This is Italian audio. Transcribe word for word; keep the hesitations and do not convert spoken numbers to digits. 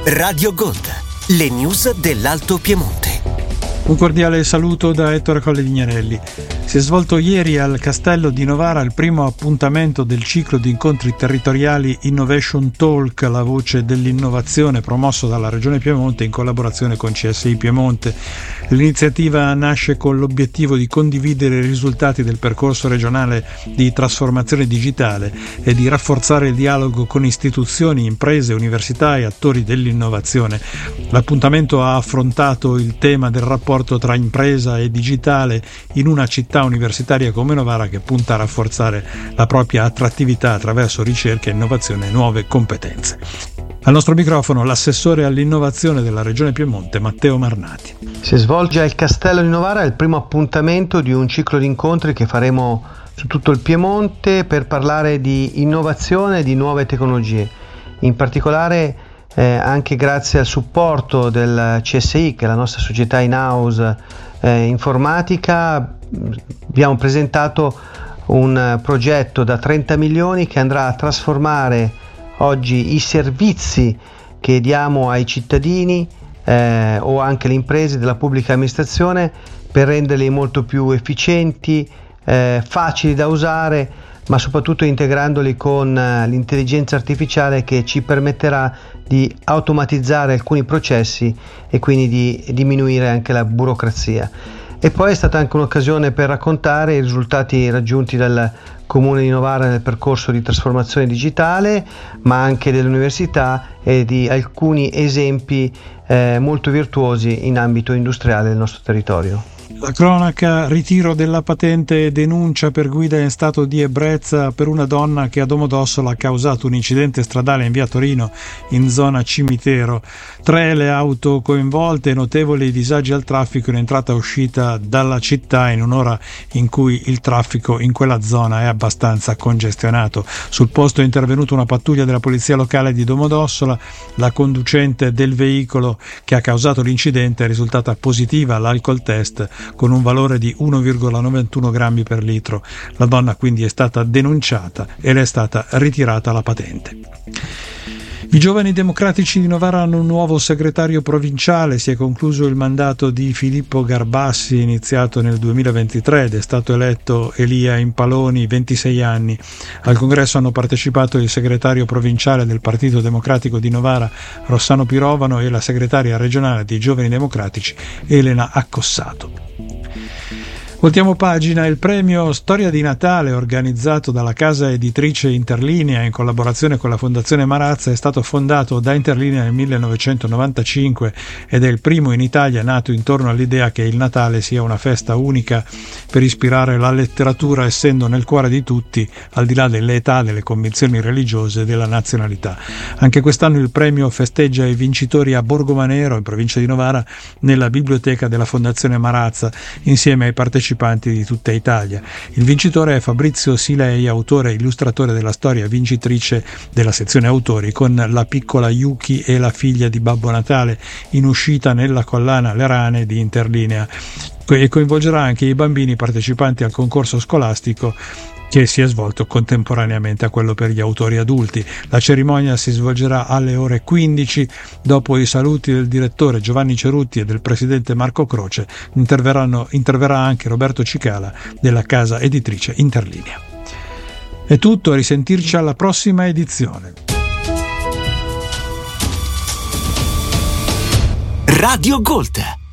Radio Gold, le news dell'Alto Piemonte. Un cordiale saluto da Ettore Collevignarelli. Si è svolto ieri al Castello di Novara il primo appuntamento del ciclo di incontri territoriali Innovation Talk, la voce dell'innovazione, promosso dalla Regione Piemonte in collaborazione con C S I Piemonte. L'iniziativa nasce con l'obiettivo di condividere i risultati del percorso regionale di trasformazione digitale e di rafforzare il dialogo con istituzioni, imprese, università e attori dell'innovazione. L'appuntamento ha affrontato il tema del rapporto tra impresa e digitale in una città universitaria come Novara, che punta a rafforzare la propria attrattività attraverso ricerca, innovazione e nuove competenze. Al nostro microfono l'assessore all'innovazione della Regione Piemonte, Matteo Marnati. Si svolge al Castello di Novara il primo appuntamento di un ciclo di incontri che faremo su tutto il Piemonte per parlare di innovazione e di nuove tecnologie. In particolare eh, anche grazie al supporto del C S I, che è la nostra società in-house eh, informatica, abbiamo presentato un progetto da trenta milioni che andrà a trasformare oggi i servizi che diamo ai cittadini eh, o anche le imprese della pubblica amministrazione per renderli molto più efficienti, eh, facili da usare, ma soprattutto integrandoli con eh, l'intelligenza artificiale, che ci permetterà di automatizzare alcuni processi e quindi di diminuire anche la burocrazia. E poi è stata anche un'occasione per raccontare i risultati raggiunti dal Comune di Novara nel percorso di trasformazione digitale, ma anche dell'università e di alcuni esempi eh, molto virtuosi in ambito industriale del nostro territorio. La cronaca: ritiro della patente e denuncia per guida in stato di ebbrezza per una donna che a Domodossola ha causato un incidente stradale in via Torino, in zona cimitero. Tre le auto coinvolte, notevoli disagi al traffico in entrata e uscita dalla città in un'ora in cui il traffico in quella zona è abbastanza congestionato. Sul posto è intervenuta una pattuglia della polizia locale di Domodossola. La conducente del veicolo che ha causato l'incidente è risultata positiva all'alcol test con un valore di uno virgola novantuno grammi per litro. La donna quindi è stata denunciata e le è stata ritirata la patente. I Giovani Democratici di Novara hanno un nuovo segretario provinciale. Si è concluso il mandato di Filippo Garbassi, iniziato nel duemilaventitré, ed è stato eletto Elia Impaloni, ventisei anni. Al congresso hanno partecipato il segretario provinciale del Partito Democratico di Novara, Rossano Pirovano, e la segretaria regionale dei Giovani Democratici, Elena Accossato. Voltiamo pagina. Il premio Storia di Natale, organizzato dalla casa editrice Interlinea in collaborazione con la Fondazione Marazza, è stato fondato da Interlinea nel millenovecentonovantacinque ed è il primo in Italia nato intorno all'idea che il Natale sia una festa unica per ispirare la letteratura, essendo nel cuore di tutti, al di là delle età, delle convinzioni religiose e della nazionalità. Anche quest'anno il premio festeggia i vincitori a Borgomanero, in provincia di Novara, nella biblioteca della Fondazione Marazza, insieme ai partecipanti di tutta Italia. Il vincitore è Fabrizio Silei, autore e illustratore della storia vincitrice della sezione autori con La piccola Yuki e la figlia di Babbo Natale, in uscita nella collana Le Rane di Interlinea, e coinvolgerà anche i bambini partecipanti al concorso scolastico che si è svolto contemporaneamente a quello per gli autori adulti. La cerimonia si svolgerà alle ore quindici. Dopo i saluti del direttore Giovanni Cerutti e del presidente Marco Croce, interverranno, interverrà anche Roberto Cicala della casa editrice Interlinea. È tutto, a risentirci alla prossima edizione. Radio Gold,